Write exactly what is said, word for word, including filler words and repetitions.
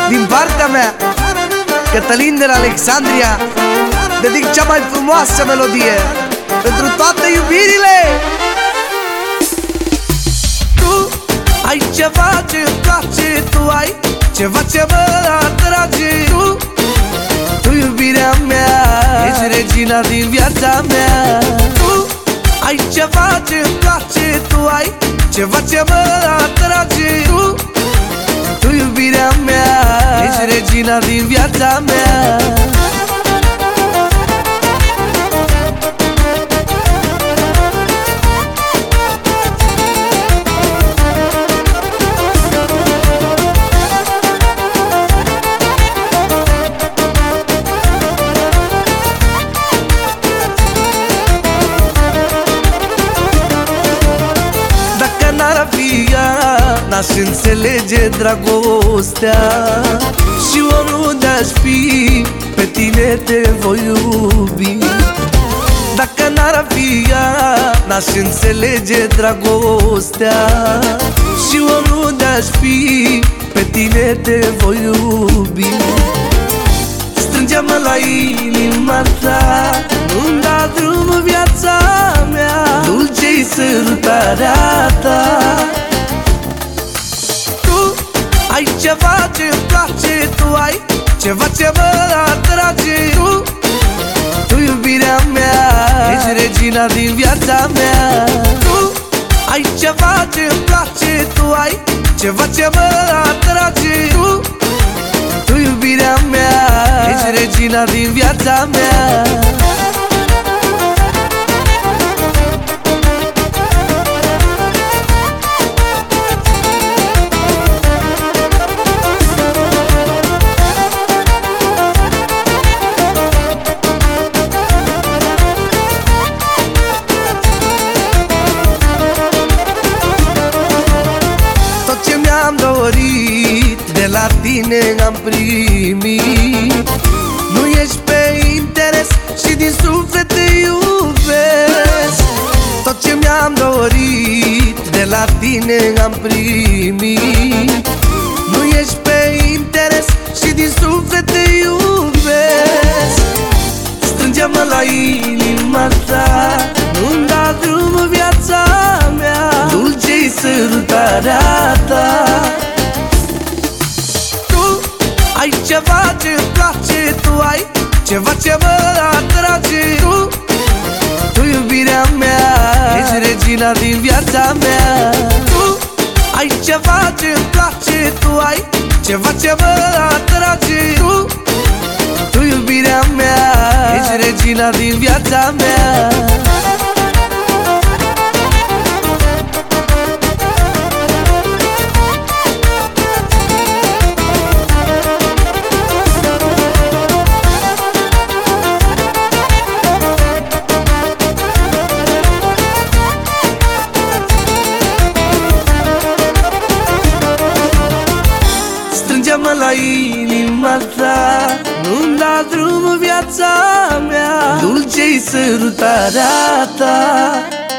din partea mea, Cătălin de la Alexandria, dedic cea mai frumoasă melodie pentru toate iubirile. Tu ai ceva ce-mi place, tu ai ceva ce mă atrage. Tu, tu iubirea mea, ești regina din viața mea. Tu ai ceva ce-mi place, tu ai ceva ce mă atrage. Tu, tu iubirea mea, ești regina din viața mea. N-aș înțelege dragostea și oriunde aș fi, pe tine te voi iubi. Dacă n-ar fi ea, n-aș înțelege dragostea și oriunde aș fi, pe tine te voi iubi. Strânge-mă la inima ta, nu-mi da drumul viața mea, dulce-i sărutarea ta. Ai ceva ce-mi place, tu ai ceva ce mă atrage. Tu, tu iubirea mea, ești regina din viața mea. Tu ai ceva ce-mi place, tu ai ceva ce mă atrage. Tu, tu iubirea mea, ești regina din viața mea. Am dorit, de la tine am primit. Nu ești pe interes și din suflet te iubesc. Tot ce mi-am dorit, de la tine am primit. Nu ești pe interes și din suflet te iubesc. Strânge-mă la inima ta, nu-mi da drumul viața mea, dulce-i sărutarea ta. Tu ai ceva ce-mi place, tu ai ceva ce mă atrage. Tu, tu iubirea mea, ești regina din viața mea. Tu ai ceva ce-mi place, tu ai ceva ce mă atrage. Tu, tu iubirea mea, ești regina din viața mea. Strânge-mă la inima ta, nu-mi da drumul viața mea, dulce-i sărutarea ta.